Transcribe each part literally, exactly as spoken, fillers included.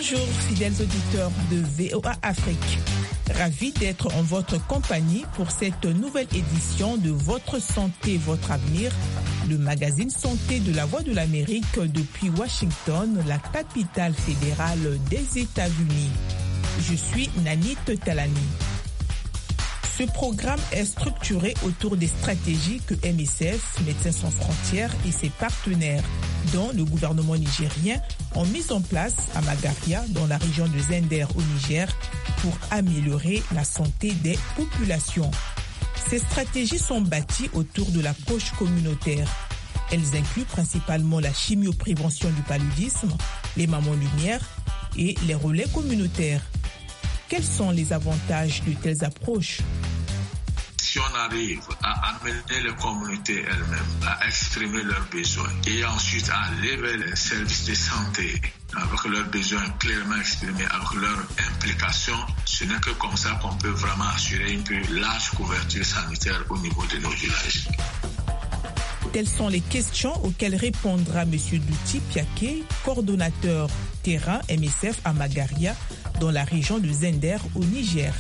Bonjour fidèles auditeurs de V O A Afrique. Ravi d'être en votre compagnie pour cette nouvelle édition de Votre Santé, Votre Avenir, le magazine santé de la Voix de l'Amérique depuis Washington, la capitale fédérale des États-Unis. Je suis Nanit Talani. Ce programme est structuré autour des stratégies que M S F, Médecins sans frontières et ses partenaires, dont le gouvernement nigérien, ont mis en place à Magaria, dans la région de Zender au Niger, pour améliorer la santé des populations. Ces stratégies sont bâties autour de l'approche communautaire. Elles incluent principalement la chimioprévention du paludisme, les mamans lumière et les relais communautaires. Quels sont les avantages de telles approches? Si on arrive à amener les communautés elles-mêmes à exprimer leurs besoins et ensuite à lever les services de santé avec leurs besoins clairement exprimés, avec leur implication, ce n'est que comme ça qu'on peut vraiment assurer une plus large couverture sanitaire au niveau de nos villages. Telles sont les questions auxquelles répondra M. Douti Piaké, coordonnateur terrain M S F à Magaria, dans la région de Zender au Niger.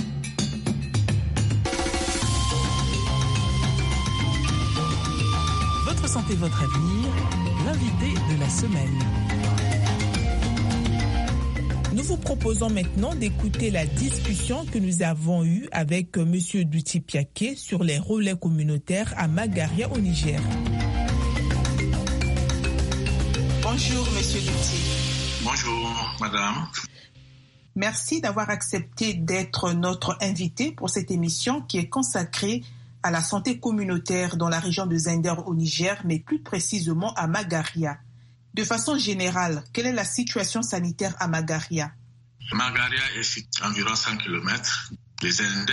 Votre santé, votre avenir, l'invité de la semaine. Nous vous proposons maintenant d'écouter la discussion que nous avons eue avec M. Douti Piaké sur les relais communautaires à Magaria au Niger. Bonjour M. Douti. Bonjour madame. Merci d'avoir accepté d'être notre invité pour cette émission qui est consacrée à la santé communautaire dans la région de Zender au Niger, mais plus précisément à Magaria. De façon générale, quelle est la situation sanitaire à Magaria? Magaria est située à environ cent kilomètres de Zender,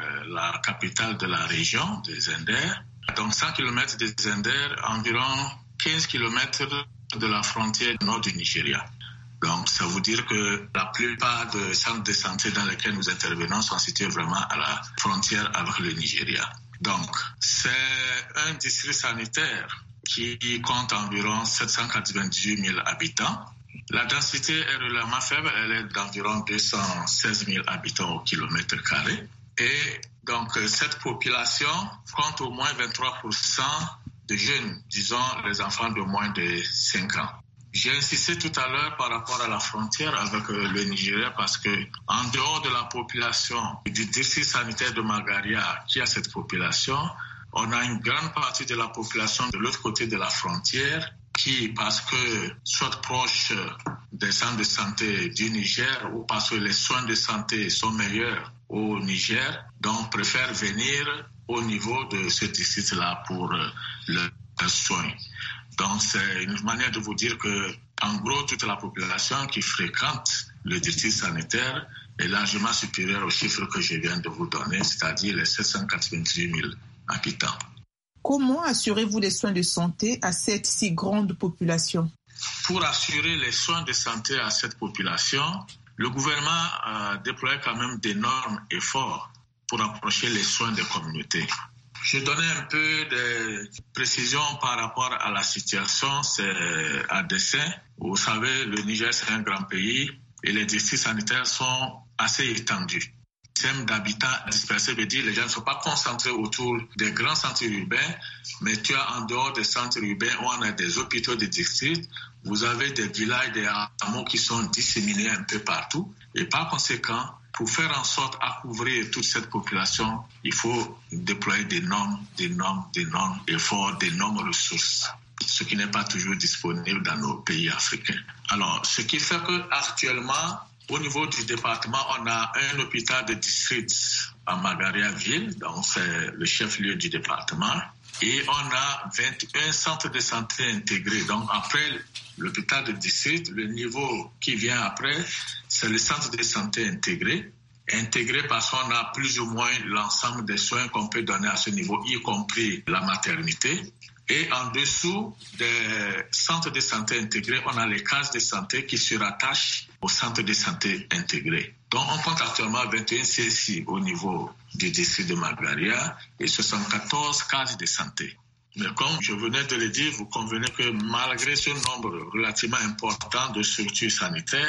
la capitale de la région de Zender. Donc cent kilomètres de Zender, environ quinze kilomètres de la frontière nord du Nigeria. Donc, ça veut dire que la plupart des centres de santé dans lesquels nous intervenons sont situés vraiment à la frontière avec le Nigeria. Donc, c'est un district sanitaire qui compte environ sept cent quatre-vingt-dix-huit mille habitants. La densité est relativement faible, elle est d'environ deux cent seize mille habitants au kilomètre carré. Et donc, cette population compte au moins vingt-trois pour cent de jeunes, disons les enfants de moins de cinq ans. J'ai insisté tout à l'heure par rapport à la frontière avec le Nigeria parce que en dehors de la population du district sanitaire de Magaria qui a cette population, on a une grande partie de la population de l'autre côté de la frontière qui, parce que soit proche des centres de santé du Niger ou parce que les soins de santé sont meilleurs au Niger, donc préfèrent venir au niveau de ce district-là pour leurs soins. Donc, c'est une manière de vous dire que, en gros, toute la population qui fréquente le district sanitaire est largement supérieure aux chiffres que je viens de vous donner, c'est-à-dire les sept cent quatre-vingt-dix-huit mille habitants. Comment assurez-vous les soins de santé à cette si grande population? Pour assurer les soins de santé à cette population, le gouvernement a déployé quand même d'énormes efforts pour approcher les soins des communautés. Je donnais un peu de précision par rapport à la situation, c'est à dessein. Vous savez, le Niger, c'est un grand pays et les districts sanitaires sont assez étendus. Le système d'habitants dispersés veut dire que les gens ne sont pas concentrés autour des grands centres urbains, mais tu as en dehors des centres urbains où on a des hôpitaux de district, vous avez des villages, des hameaux qui sont disséminés un peu partout et par conséquent, pour faire en sorte à couvrir toute cette population, il faut déployer d'énormes, d'énormes, d'énormes efforts, d'énormes ressources, ce qui n'est pas toujours disponible dans nos pays africains. Alors, ce qui fait qu'actuellement, au niveau du département, on a un hôpital de district à Magaria-Ville, donc c'est le chef-lieu du département, et on a vingt et un centres de santé intégrés. Donc après l'hôpital de district, le niveau qui vient après, c'est le centre de santé intégré. Intégré parce qu'on a plus ou moins l'ensemble des soins qu'on peut donner à ce niveau, y compris la maternité. Et en dessous des centres de santé intégrés, on a les cases de santé qui se rattachent aux centres de santé intégrés. Donc on compte actuellement vingt et un C S I au niveau du district de Magaria et soixante-quatorze cases de santé. Mais comme je venais de le dire, vous convenez que malgré ce nombre relativement important de structures sanitaires,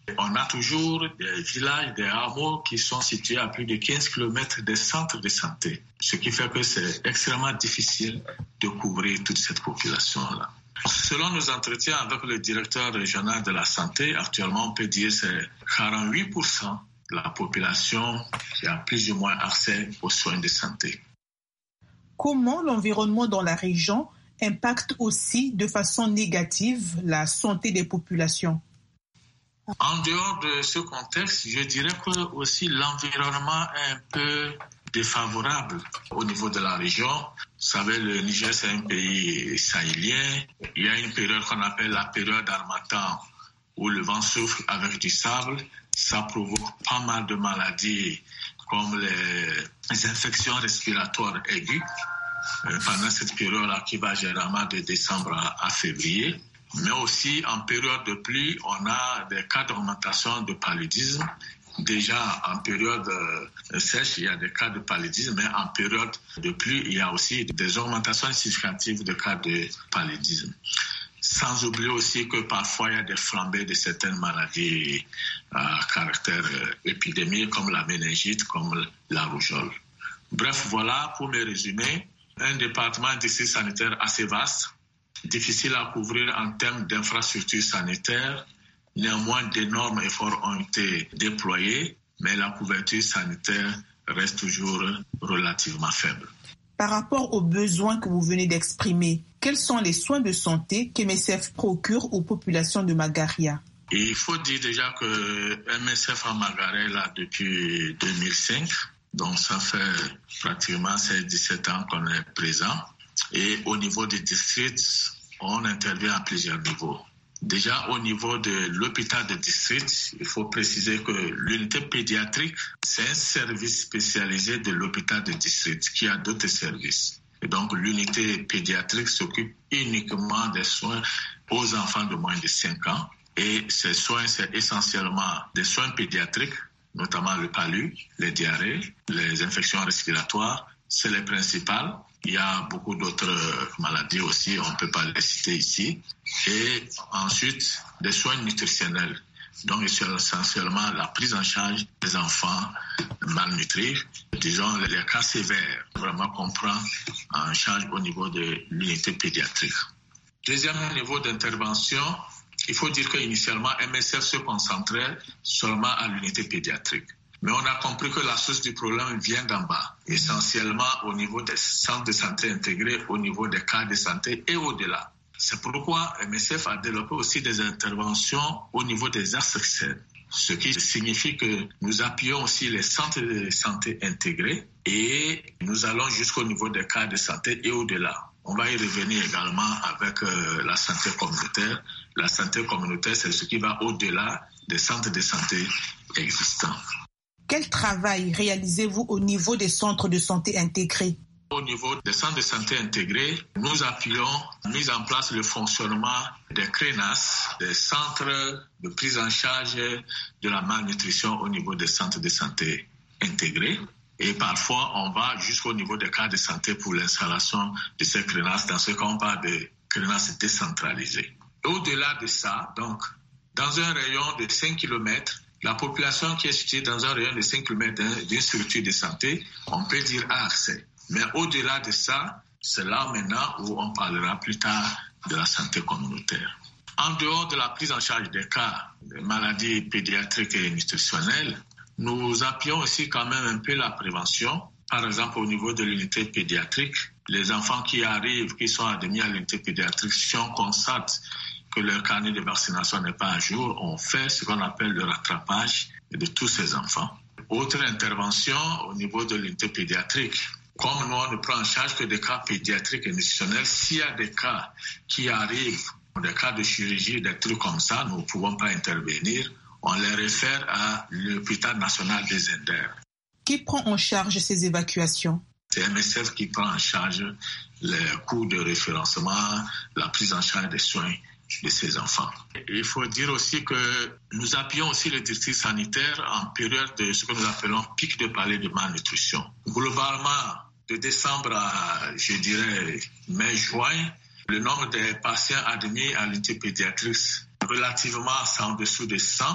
On a toujours des villages, des hameaux qui sont situés à plus de quinze kilomètres des centres de santé, ce qui fait que c'est extrêmement difficile de couvrir toute cette population-là. Selon nos entretiens avec le directeur régional de la santé, actuellement on peut dire que c'est quarante-huit pour cent de la population qui a plus ou moins accès aux soins de santé. Comment l'environnement dans la région impacte aussi de façon négative la santé des populations? En dehors de ce contexte, je dirais que aussi l'environnement est un peu défavorable au niveau de la région. Vous savez, le Niger, c'est un pays sahélien. Il y a une période qu'on appelle la période d'harmattan où le vent souffle avec du sable. Ça provoque pas mal de maladies comme les, les infections respiratoires aiguës euh, pendant cette période-là qui va généralement de décembre à, à février. Mais aussi en période de pluie, on a des cas d'augmentation de paludisme. Déjà en période euh, sèche, il y a des cas de paludisme, mais en période de pluie, il y a aussi des augmentations significatives de cas de paludisme. Sans oublier aussi que parfois il y a des flambées de certaines maladies à caractère euh, épidémique comme la méningite, comme la rougeole. Bref, voilà pour me résumer, un département de district sanitaire assez vaste, difficile à couvrir en termes d'infrastructures sanitaires. Néanmoins, d'énormes efforts ont été déployés, mais la couverture sanitaire reste toujours relativement faible. Par rapport aux besoins que vous venez d'exprimer, quels sont les soins de santé qu'M S F procure aux populations de Magaria? Et il faut dire déjà que M S F à Magaria est là depuis deux mille cinq, donc ça fait pratiquement seize dix-sept ans qu'on est présent. Et au niveau des districts, on intervient à plusieurs niveaux. Déjà, au niveau de l'hôpital de district, il faut préciser que l'unité pédiatrique, c'est un service spécialisé de l'hôpital de district qui a d'autres services. Et donc, l'unité pédiatrique s'occupe uniquement des soins aux enfants de moins de cinq ans. Et ces soins, c'est essentiellement des soins pédiatriques, notamment le palu, les diarrhées, les infections respiratoires, c'est les principales. Il y a beaucoup d'autres maladies aussi, on ne peut pas les citer ici. Et ensuite, des soins nutritionnels. Donc, c'est essentiellement la prise en charge des enfants malnutris, disons les cas sévères, vraiment qu'on prend en charge au niveau de l'unité pédiatrique. Deuxième niveau d'intervention, il faut dire qu'initialement, M S F se concentrait seulement à l'unité pédiatrique. Mais on a compris que la source du problème vient d'en bas, essentiellement au niveau des centres de santé intégrés, au niveau des cas de santé et au-delà. C'est pourquoi M S F a développé aussi des interventions au niveau des A S C, ce qui signifie que nous appuyons aussi les centres de santé intégrés et nous allons jusqu'au niveau des cas de santé et au-delà. On va y revenir également avec euh, la santé communautaire. La santé communautaire, c'est ce qui va au-delà des centres de santé existants. Quel travail réalisez-vous au niveau des centres de santé intégrés? Au niveau des centres de santé intégrés, nous appuyons la mise en place le fonctionnement des C R E N A S, des centres de prise en charge de la malnutrition au niveau des centres de santé intégrés. Et parfois, on va jusqu'au niveau des cas de santé pour l'installation de ces C R E N A S, dans ce qu'on parle de C R E N A S décentralisés. Au-delà de ça, donc, dans un rayon de cinq kilomètres, la population qui est située dans un rayon de cinq kilomètres d'une structure de santé, on peut dire a accès. Mais au-delà de ça, c'est là maintenant où on parlera plus tard de la santé communautaire. En dehors de la prise en charge des cas de maladies pédiatriques et nutritionnelles, nous appuyons aussi quand même un peu la prévention. Par exemple, au niveau de l'unité pédiatrique, les enfants qui arrivent, qui sont admis à l'unité pédiatrique, si on constate que leur carnet de vaccination n'est pas à jour, on fait ce qu'on appelle le rattrapage de tous ces enfants. Autre intervention au niveau de l'unité pédiatrique. Comme nous, on ne prend en charge que des cas pédiatriques et nutritionnels, s'il y a des cas qui arrivent, des cas de chirurgie, des trucs comme ça, nous ne pouvons pas intervenir. On les réfère à l'hôpital national des Indères. Qui prend en charge ces évacuations? C'est M S F qui prend en charge les coûts de référencement, la prise en charge des soins de ces enfants. Il faut dire aussi que nous appuyons aussi les districts sanitaires en période de ce que nous appelons pic de palais de malnutrition. Globalement, de décembre à, je dirais, mai-juin, le nombre des patients admis à l'unité pédiatrique relativement c'est en dessous de cent,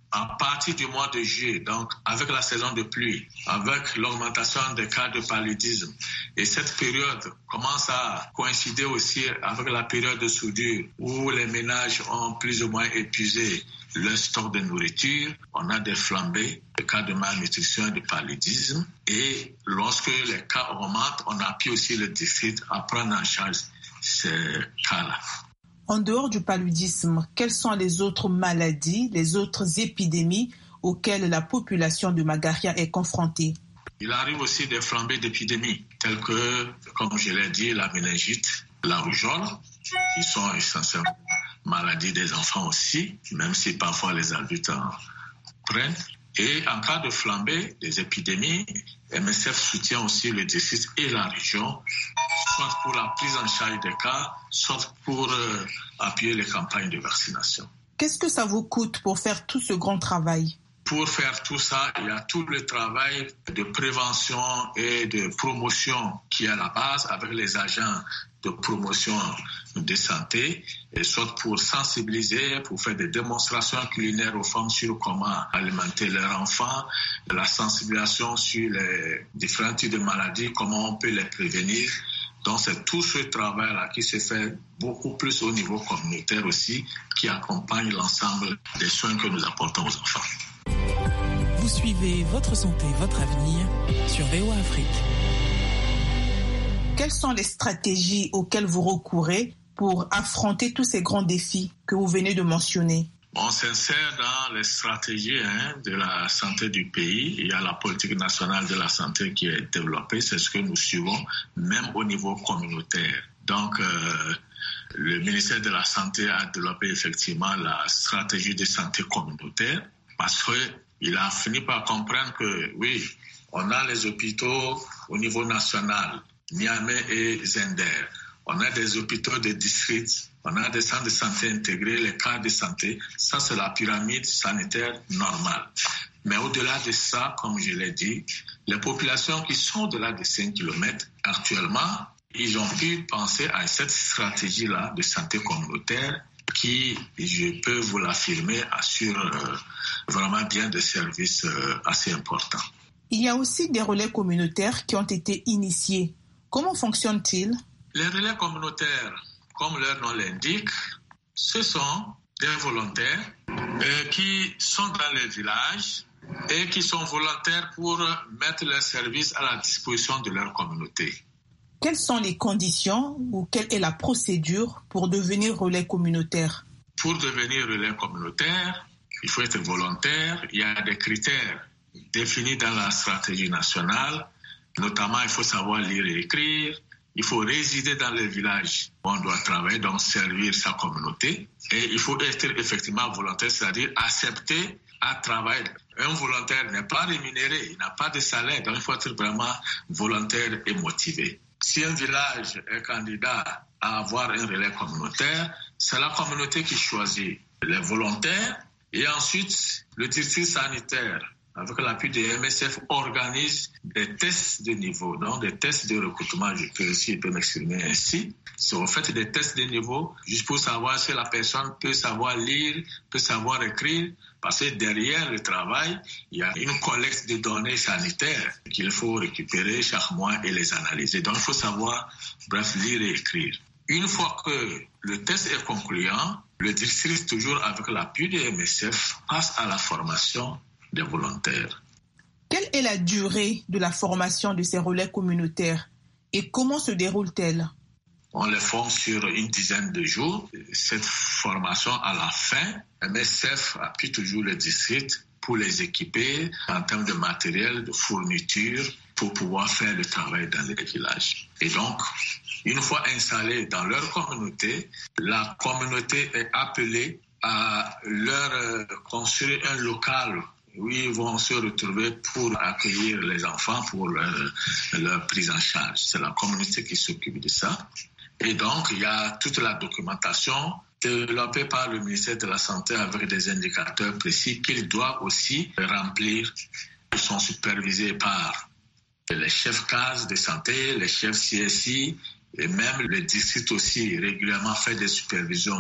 à partir du mois de juillet, donc avec la saison de pluie, avec l'augmentation des cas de paludisme, et cette période commence à coïncider aussi avec la période de soudure où les ménages ont plus ou moins épuisé leur stock de nourriture, on a des flambées, des cas de malnutrition et de paludisme. Et lorsque les cas augmentent, on appuie aussi le district à prendre en charge ces cas-là. En dehors du paludisme, quelles sont les autres maladies, les autres épidémies auxquelles la population de Magaria est confrontée? Il arrive aussi des flambées d'épidémies, telles que, comme je l'ai dit, la méningite, la rougeole, qui sont essentiellement maladies des enfants aussi, même si parfois les adultes en prennent. Et en cas de flambée des épidémies, M S F soutient aussi le district et la région, soit pour la prise en charge des cas, soit pour euh, appuyer les campagnes de vaccination. Qu'est-ce que ça vous coûte pour faire tout ce grand travail? Pour faire tout ça, il y a tout le travail de prévention et de promotion qui est à la base avec les agents de promotion de santé, et soit pour sensibiliser, pour faire des démonstrations culinaires aux femmes sur comment alimenter leurs enfants, la sensibilisation sur les différents types de maladies, comment on peut les prévenir. Donc c'est tout ce travail-là qui se fait beaucoup plus au niveau communautaire aussi, qui accompagne l'ensemble des soins que nous apportons aux enfants. Vous suivez Votre Santé, Votre Avenir sur V O A Afrique. Quelles sont les stratégies auxquelles vous recourez pour affronter tous ces grands défis que vous venez de mentionner? On s'insère dans les stratégies hein, de la santé du pays. Il y a la politique nationale de la santé qui est développée. C'est ce que nous suivons, même au niveau communautaire. Donc, euh, le ministère de la Santé a développé effectivement la stratégie de santé communautaire parce qu'il a fini par comprendre que, oui, on a les hôpitaux au niveau national, Niamey et Zender. On a des hôpitaux de district, on a des centres de santé intégrés, les cas de santé. Ça, c'est la pyramide sanitaire normale. Mais au-delà de ça, comme je l'ai dit, les populations qui sont au-delà de cinq kilomètres, actuellement, ils ont pu penser à cette stratégie-là de santé communautaire qui, je peux vous l'affirmer, assure euh, vraiment bien des services euh, assez importants. Il y a aussi des relais communautaires qui ont été initiés. Comment fonctionnent-ils? Les relais communautaires, comme leur nom l'indique, ce sont des volontaires euh, qui sont dans les villages et qui sont volontaires pour mettre leurs services à la disposition de leur communauté. Quelles sont les conditions ou quelle est la procédure pour devenir relais communautaire? Pour devenir relais communautaire, il faut être volontaire. Il y a des critères définis dans la stratégie nationale. Notamment, il faut savoir lire et écrire. Il faut résider dans le village où on doit travailler, donc servir sa communauté. Et il faut être effectivement volontaire, c'est-à-dire accepter à travailler. Un volontaire n'est pas rémunéré, il n'a pas de salaire, donc il faut être vraiment volontaire et motivé. Si un village est candidat à avoir un relais communautaire, c'est la communauté qui choisit les volontaires et ensuite le district sanitaire, avec l'appui de M S F, organise des tests de niveau, donc des tests de recrutement, je peux aussi je peux m'exprimer ainsi. C'est en fait des tests de niveau, juste pour savoir si la personne peut savoir lire, peut savoir écrire, parce que derrière le travail, il y a une collecte de données sanitaires qu'il faut récupérer chaque mois et les analyser. Donc il faut savoir, bref, lire et écrire. Une fois que le test est concluant, le district, toujours avec l'appui de M S F, passe à la formation des volontaires. Quelle est la durée de la formation de ces relais communautaires et comment se déroule-t-elle? On les forme sur une dizaine de jours. Cette formation, à la fin, M S F appuie toujours le district pour les équiper en termes de matériel, de fourniture, pour pouvoir faire le travail dans les villages. Et donc, une fois installés dans leur communauté, la communauté est appelée à leur construire un local où ils vont se retrouver pour accueillir les enfants pour leur, leur prise en charge. C'est la communauté qui s'occupe de ça. Et donc, il y a toute la documentation développée par le ministère de la Santé avec des indicateurs précis qu'ils doivent aussi remplir. Ils sont supervisés par les chefs cases de santé, les chefs C S I et même le district aussi régulièrement fait des supervisions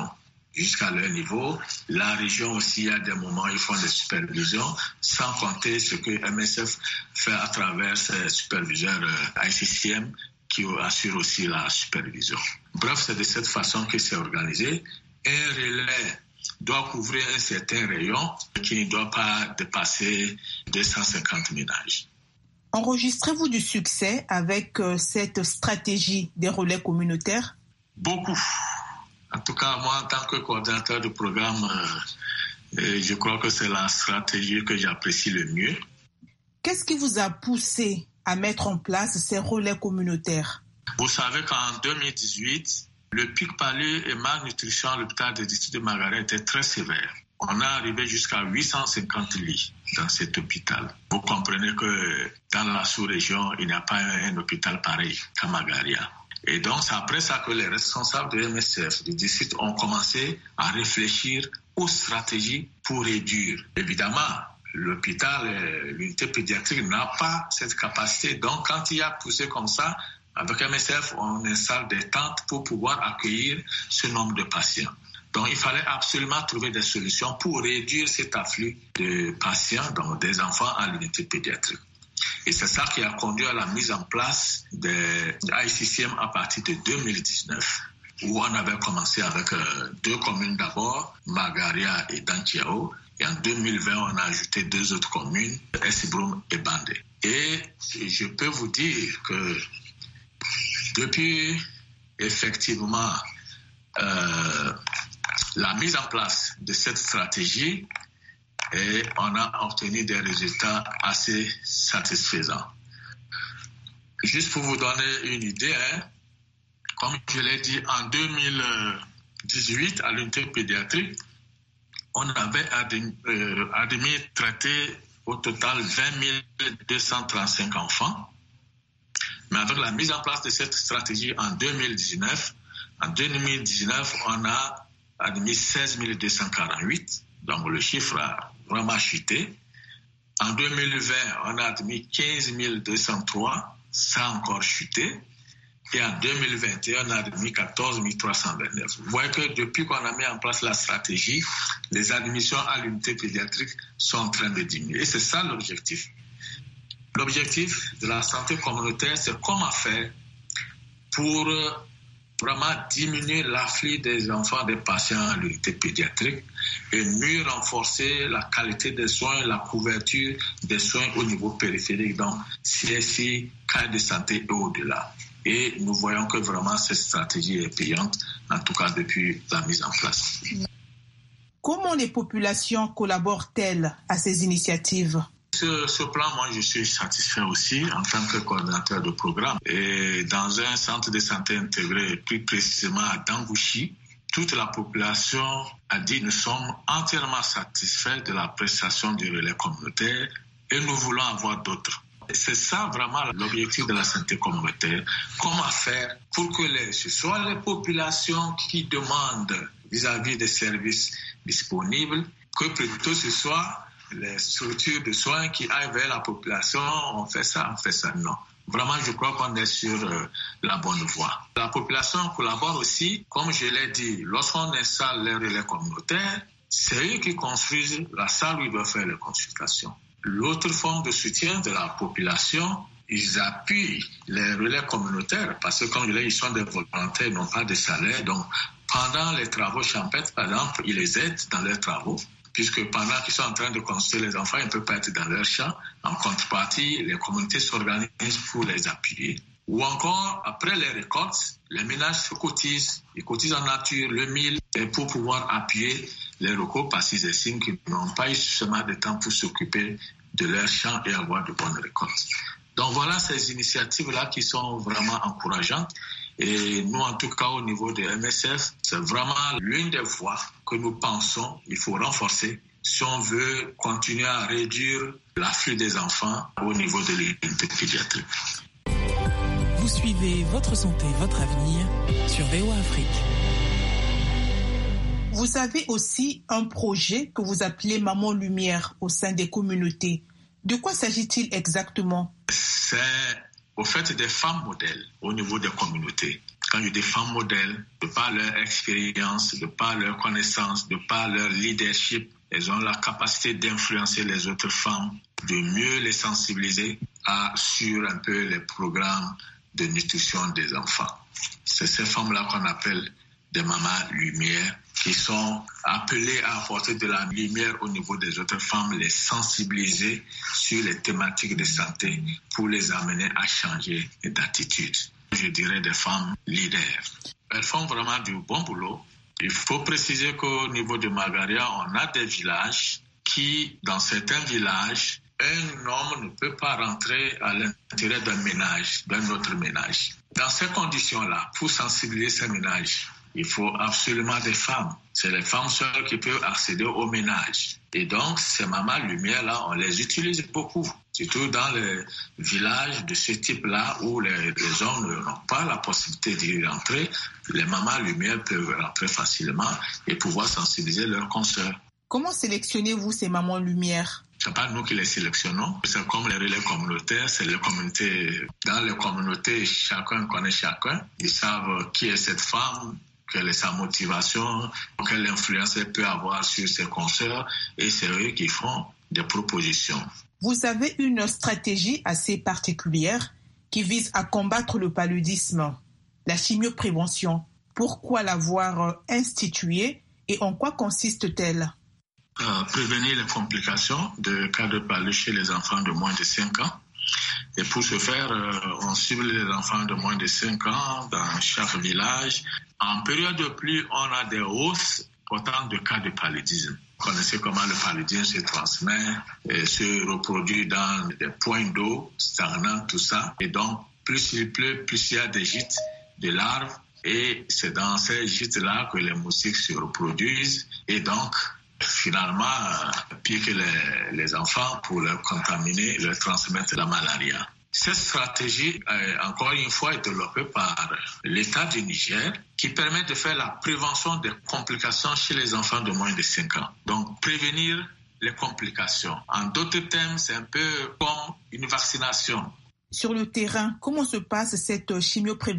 jusqu'à leur niveau. La région aussi, à des moments, ils font des supervisions, sans compter ce que M S F fait à travers ses superviseurs euh, I C C M qui assurent aussi la supervision. Bref, c'est de cette façon que c'est organisé. Un relais doit couvrir un certain rayon qui ne doit pas dépasser deux cent cinquante ménages. Enregistrez-vous du succès avec euh, cette stratégie des relais communautaires? Beaucoup. En tout cas, moi, en tant que coordinateur du programme, euh, je crois que c'est la stratégie que j'apprécie le mieux. Qu'est-ce qui vous a poussé à mettre en place ces relais communautaires? Vous savez qu'en deux mille dix-huit, le pic palu et malnutrition à l'hôpital du district de Magaria était très sévère. On est arrivé jusqu'à huit cent cinquante lits dans cet hôpital. Vous comprenez que dans la sous-région, il n'y a pas un, un hôpital pareil qu'à Magaria. Et donc, c'est après ça que les responsables de M S F du district ont commencé à réfléchir aux stratégies pour réduire. Évidemment, l'hôpital, l'unité pédiatrique n'a pas cette capacité. Donc, quand il y a poussé comme ça, avec M S F, on installe des tentes pour pouvoir accueillir ce nombre de patients. Donc, il fallait absolument trouver des solutions pour réduire cet afflux de patients, donc des enfants à l'unité pédiatrique. Et c'est ça qui a conduit à la mise en place des I C C M à partir de deux mille dix-neuf, où on avait commencé avec euh, deux communes d'abord, Magaria et Dantiao. Et en deux mille vingt, on a ajouté deux autres communes, Essebroum et Bandé. Et je peux vous dire que depuis effectivement euh, la mise en place de cette stratégie, et on a obtenu des résultats assez satisfaisants. Juste pour vous donner une idée, hein, comme je l'ai dit, en deux mille dix-huit, à l'unité pédiatrique, on avait admis, euh, admis traité au total vingt mille deux cent trente-cinq enfants. Mais avec la mise en place de cette stratégie en deux mille dix-neuf, en deux mille dix-neuf, on a admis seize mille deux cent quarante-huit. Donc le chiffre a vraiment chuté. En deux mille vingt, on a admis quinze mille deux cent trois, ça a encore chuté. Et en deux mille vingt et un, on a admis quatorze mille trois cent vingt-neuf. Vous voyez que depuis qu'on a mis en place la stratégie, les admissions à l'unité pédiatrique sont en train de diminuer. Et c'est ça l'objectif. L'objectif de la santé communautaire, c'est comment faire pour vraiment diminuer l'afflux des enfants, des patients à l'unité pédiatrique et mieux renforcer la qualité des soins, la couverture des soins au niveau périphérique, donc C S I, cas de santé et au-delà. Et nous voyons que vraiment cette stratégie est payante, en tout cas depuis la mise en place. Comment les populations collaborent-elles à ces initiatives ? Sur ce plan, moi, je suis satisfait aussi en tant que coordinateur de programme. Et dans un centre de santé intégré, plus précisément à Dangouchi, toute la population a dit nous sommes entièrement satisfaits de la prestation du relais communautaire et nous voulons avoir d'autres. C'est ça vraiment l'objectif de la santé communautaire. Comment faire pour que les, ce soit les populations qui demandent vis-à-vis des services disponibles, que plutôt ce soit les structures de soins qui aillent vers la population, on fait ça, on fait ça, non. Vraiment, je crois qu'on est sur euh, la bonne voie. La population collabore aussi, comme je l'ai dit, lorsqu'on installe les relais communautaires, c'est eux qui construisent la salle où ils doivent faire les consultations. L'autre forme de soutien de la population, ils appuient les relais communautaires parce que, comme je l'ai dit, ils sont des volontaires, ils n'ont pas de salaire. Donc, pendant les travaux champêtres, par exemple, ils les aident dans leurs travaux. Puisque pendant qu'ils sont en train de construire les enfants, ils ne peuvent pas être dans leur champ. En contrepartie, les communautés s'organisent pour les appuyer. Ou encore, après les récoltes, les ménages se cotisent. Ils cotisent en nature le mille pour pouvoir appuyer les locaux parce qu'ils estiment qu'ils n'ont pas eu suffisamment de temps pour s'occuper de leur champ et avoir de bonnes récoltes. Donc voilà ces initiatives-là qui sont vraiment encourageantes. Et nous, en tout cas, au niveau de M S F, c'est vraiment l'une des voies que nous pensons qu'il faut renforcer si on veut continuer à réduire l'afflux des enfants au niveau de l'unité pédiatrique. Vous suivez Votre Santé, Votre Avenir sur V O A Afrique. Vous avez aussi un projet que vous appelez Maman Lumière au sein des communautés. De quoi s'agit-il exactement ? C'est au fait des femmes modèles au niveau des communautés. quand je dis femmes modèles, de par leur expérience, de par leur connaissance, de par leur leadership, elles ont la capacité d'influencer les autres femmes, de mieux les sensibiliser à, sur un peu les programmes de nutrition des enfants. C'est ces femmes-là qu'on appelle des mamans lumière, qui sont appelées à apporter de la lumière au niveau des autres femmes, les sensibiliser sur les thématiques de santé pour les amener à changer d'attitude. Je dirais des femmes leaders. Elles font vraiment du bon boulot. Il faut préciser qu'au niveau de Magaria, on a des villages qui, dans certains villages, un homme ne peut pas rentrer à l'intérieur d'un ménage, d'un autre ménage. Dans ces conditions-là, pour sensibiliser ces ménages, il faut absolument des femmes. C'est les femmes seules qui peuvent accéder au ménage. Et donc, ces mamans lumière-là, on les utilise beaucoup. Surtout dans les villages de ce type-là où les, les hommes n'ont pas la possibilité d'y rentrer, les mamans lumière peuvent rentrer facilement et pouvoir sensibiliser leurs consoeurs. Comment sélectionnez-vous ces mamans lumière ? C'est pas nous qui les sélectionnons. C'est comme les relais communautaires, c'est les communautés. Dans les communautés, chacun connaît chacun. Ils savent qui est cette femme, quelle est sa motivation, quelle influence elle peut avoir sur ses consoeurs, et c'est eux qui font des propositions. Vous avez une stratégie assez particulière qui vise à combattre le paludisme, la chimioprévention. Pourquoi l'avoir instituée et en quoi consiste-t-elle ? Euh, prévenir les complications de cas de palu chez les enfants de moins de cinq ans. Et pour ce faire, euh, on cible les enfants de moins de cinq ans dans chaque village. En période de pluie, on a des hausses importantes de cas de paludisme. Vous connaissez comment le paludisme se transmet et se reproduit dans des points d'eau stagnants, tout ça. Et donc, plus il pleut, plus il y a des gîtes de larves. Et c'est dans ces gîtes-là que les moustiques se reproduisent. Et donc, finalement, piquent les, les enfants pour leur contaminer, leur transmettre la malaria. Cette stratégie, euh, encore une fois, est développée par l'État du Niger qui permet de faire la prévention des complications chez les enfants de moins de cinq ans. Donc, prévenir les complications. En d'autres termes, c'est un peu comme une vaccination. Sur le terrain, comment se passe cette chimioprévention ?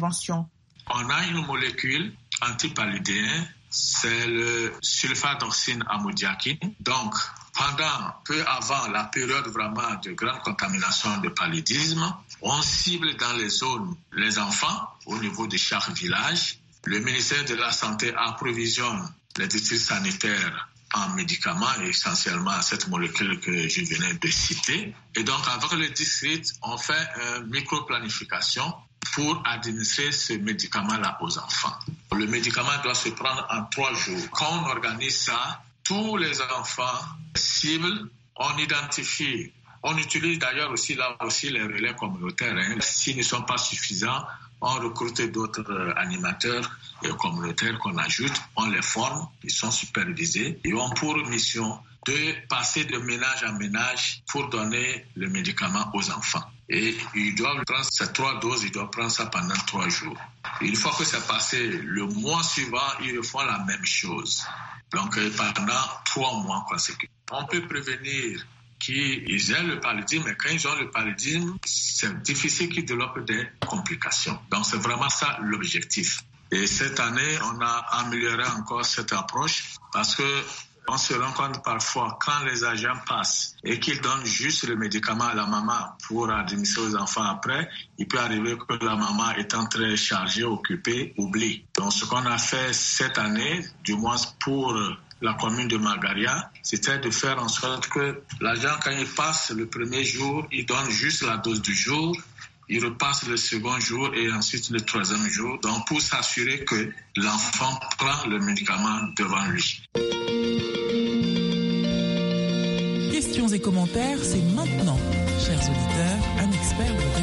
On a une molécule antipaludéenne, c'est le sulfadoxine ammoniaquine. Donc, pendant, peu avant la période vraiment de grande contamination de paludisme, on cible dans les zones les enfants au niveau de chaque village. Le ministère de la Santé approvisionne les districts sanitaires en médicaments, essentiellement cette molécule que je venais de citer. Et donc, avec les districts, on fait une micro-planification pour administrer ce médicament-là aux enfants. Le médicament doit se prendre en trois jours. Quand on organise ça, tous les enfants cibles, on identifie. On utilise d'ailleurs aussi là aussi les relais communautaires. Hein. S'ils ne sont pas suffisants, on recrute d'autres animateurs communautaires qu'on ajoute, on les forme, ils sont supervisés et ont pour mission de passer de ménage en ménage pour donner le médicament aux enfants. Et ils doivent prendre ces trois doses, ils doivent prendre ça pendant trois jours. Et une fois que c'est passé, le mois suivant, ils refont la même chose. Donc pendant trois mois consécutifs. On peut prévenir qu'ils aient le paludisme, mais quand ils ont le paludisme, c'est difficile qu'ils développent des complications. Donc c'est vraiment ça l'objectif. Et cette année, on a amélioré encore cette approche parce que on se rend compte parfois quand les agents passent et qu'ils donnent juste le médicament à la maman pour administrer aux enfants après, il peut arriver que la maman étant très chargée, occupée, oublie. Donc ce qu'on a fait cette année, du moins pour la commune de Magaria, c'était de faire en sorte que l'agent, quand il passe le premier jour, il donne juste la dose du jour, il repasse le second jour et ensuite le troisième jour, donc pour s'assurer que l'enfant prend le médicament devant lui. Questions et commentaires, c'est maintenant. Chers auditeurs, un expert vous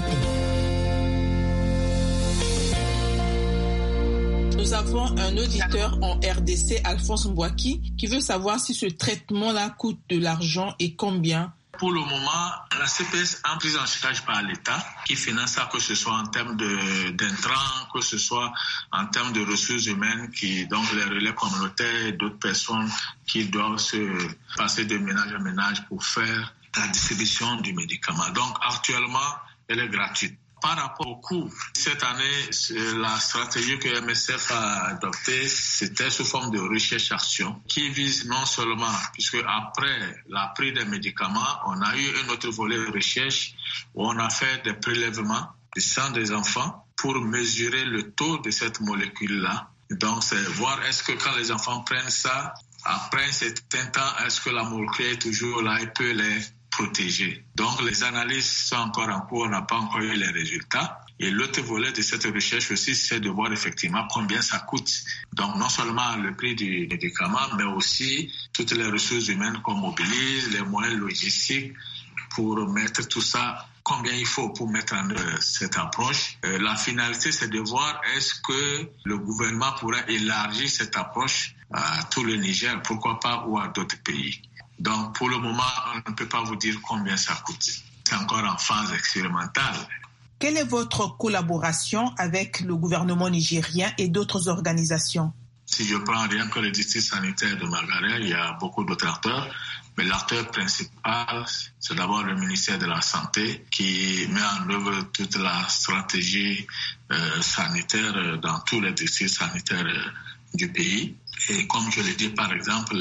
répond. Nous avons un auditeur en R D C, Alphonse Mbouaki, qui veut savoir si ce traitement-là coûte de l'argent et combien. Pour le moment, la C P S est prise en charge par l'État qui finance ça, que ce soit en termes de, d'intrants, que ce soit en termes de ressources humaines, qui, donc les relais communautaires et d'autres personnes qui doivent se passer de ménage à ménage pour faire la distribution du médicament. Donc actuellement, elle est gratuite. Par rapport au coût, cette année, la stratégie que M S F a adoptée, c'était sous forme de recherche-action qui vise non seulement, puisque après la prise des médicaments, on a eu un autre volet de recherche où on a fait des prélèvements du sang des enfants pour mesurer le taux de cette molécule-là. Donc, c'est voir est-ce que quand les enfants prennent ça, après un certain temps, est-ce que la molécule est toujours là et peut les protéger. Donc, les analyses sont encore en cours, on n'a pas encore eu les résultats. Et l'autre volet de cette recherche aussi, c'est de voir effectivement combien ça coûte. Donc, non seulement le prix du médicament, mais aussi toutes les ressources humaines qu'on mobilise, les moyens logistiques pour mettre tout ça, combien il faut pour mettre en œuvre cette approche. Euh, la finalité, c'est de voir est-ce que le gouvernement pourrait élargir cette approche à tout le Niger, pourquoi pas, ou à d'autres pays. Donc, pour le moment, on ne peut pas vous dire combien ça coûte. C'est encore en phase expérimentale. Quelle est votre collaboration avec le gouvernement nigérien et d'autres organisations? Si je prends rien que le district sanitaire de Magaria, il y a beaucoup d'autres acteurs. Mais l'acteur principal, c'est d'abord le ministère de la Santé qui met en œuvre toute la stratégie euh, sanitaire dans tous les districts sanitaires euh, du pays. Et comme je l'ai dit, par exemple,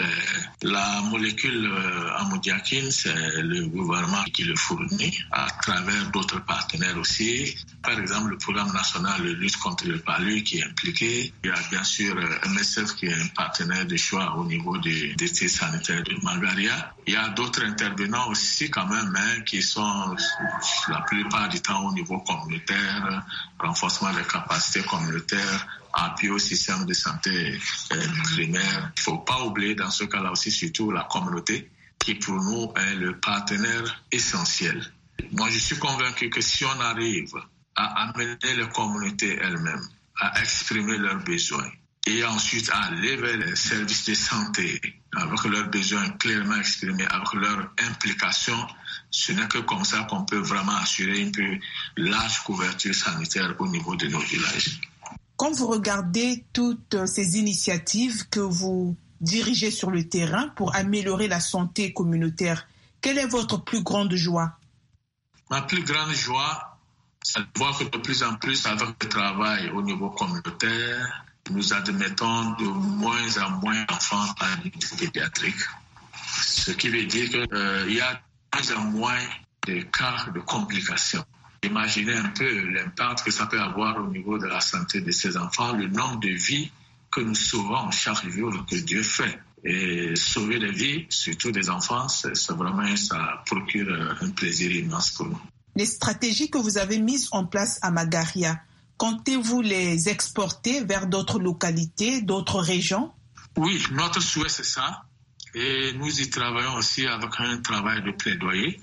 la molécule euh, amodiaquine, c'est le gouvernement qui le fournit à travers d'autres partenaires aussi. Par exemple, le programme national de lutte contre le palu qui est impliqué. Il y a bien sûr euh, M S F qui est un partenaire de choix au niveau des districts sanitaires de Magaria. Il y a d'autres intervenants aussi quand même hein, qui sont la plupart du temps au niveau communautaire, renforcement des capacités communautaires, appui au système de santé euh, primaire. Il ne faut pas oublier dans ce cas-là aussi surtout la communauté qui pour nous est le partenaire essentiel. Moi, je suis convaincu que si on arrive à amener les communautés elles-mêmes à exprimer leurs besoins et ensuite à aller vers les services de santé avec leurs besoins clairement exprimés, avec leur implication, ce n'est que comme ça qu'on peut vraiment assurer une plus large couverture sanitaire au niveau de nos villages. Quand vous regardez toutes ces initiatives que vous dirigez sur le terrain pour améliorer la santé communautaire, quelle est votre plus grande joie? Ma plus grande joie, c'est de voir que de plus en plus, avec le travail au niveau communautaire, nous admettons de moins en moins d'enfants à l'unité pédiatrique. Ce qui veut dire qu'il euh, y a de moins en moins de cas de complications. Imaginez un peu l'impact que ça peut avoir au niveau de la santé de ces enfants, le nombre de vies que nous sauvons chaque jour que Dieu fait. Et sauver des vies, surtout des enfants, c'est, c'est vraiment, ça procure un plaisir immense pour nous. Les stratégies que vous avez mises en place à Magaria, comptez-vous les exporter vers d'autres localités, d'autres régions? Oui, notre souhait c'est ça. Et nous y travaillons aussi avec un travail de plaidoyer.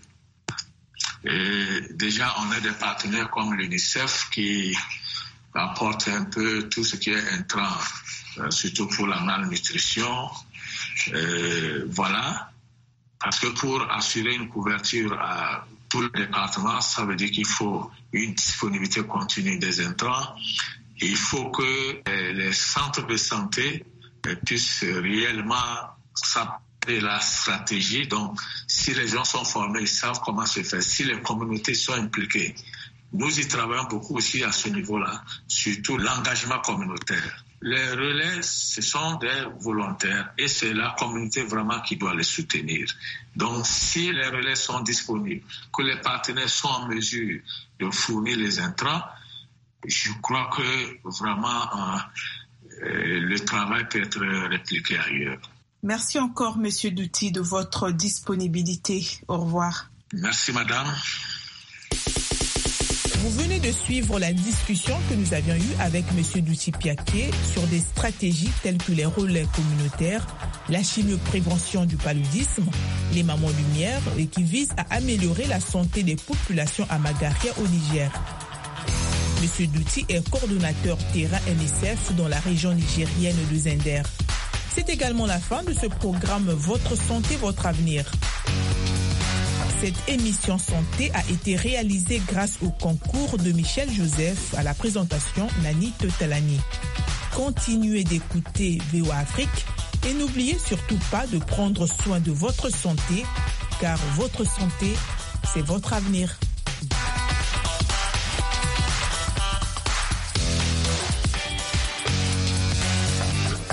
Et déjà, on a des partenaires comme l'UNICEF qui apportent un peu tout ce qui est intrant, euh, surtout pour la malnutrition. Euh, voilà. Parce que pour assurer une couverture à tous les départements, ça veut dire qu'il faut une disponibilité continue des intrants. Et il faut que euh, les centres de santé euh, puissent réellement s'appuyer et la stratégie. Donc, si les gens sont formés, ils savent comment se faire. Si les communautés sont impliquées, nous y travaillons beaucoup aussi à ce niveau-là, surtout l'engagement communautaire. Les relais, ce sont des volontaires et c'est la communauté vraiment qui doit les soutenir. Donc, si les relais sont disponibles, que les partenaires sont en mesure de fournir les intrants, je crois que vraiment euh, euh, le travail peut être répliqué ailleurs. Merci encore, Monsieur Douti, de votre disponibilité. Au revoir. Merci, Madame. Vous venez de suivre la discussion que nous avions eue avec Monsieur Douti Piaké sur des stratégies telles que les relais communautaires, la chimioprévention du paludisme, les mamans lumière et qui visent à améliorer la santé des populations à Magaria au Niger. Monsieur Douti est coordonnateur terrain N S F dans la région nigérienne de Zender. C'est également la fin de ce programme Votre santé, votre avenir. Cette émission santé a été réalisée grâce au concours de Michel Joseph à la présentation Nani Totalani. Continuez d'écouter V O A Afrique et n'oubliez surtout pas de prendre soin de votre santé car votre santé, c'est votre avenir.